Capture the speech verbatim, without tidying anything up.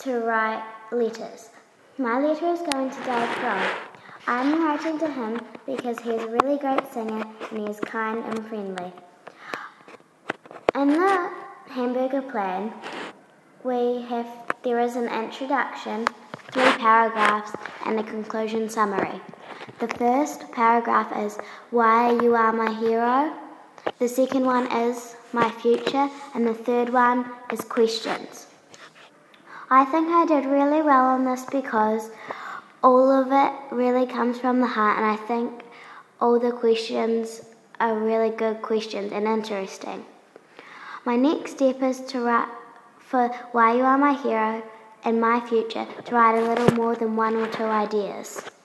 to write letters. My letter is going to Dave Grohl. I'm writing to him because he is a really great singer and he is kind and friendly. In the hamburger plan, we have there is an introduction, three paragraphs, and a conclusion summary. The first paragraph is why you are my hero. The second one is my future, and the third one is questions. I think I did really well on this because all of it really comes from the heart, and I think all the questions are really good questions and interesting. My next step is to write for Why You Are My Hero and My Future, to write a little more than one or two ideas.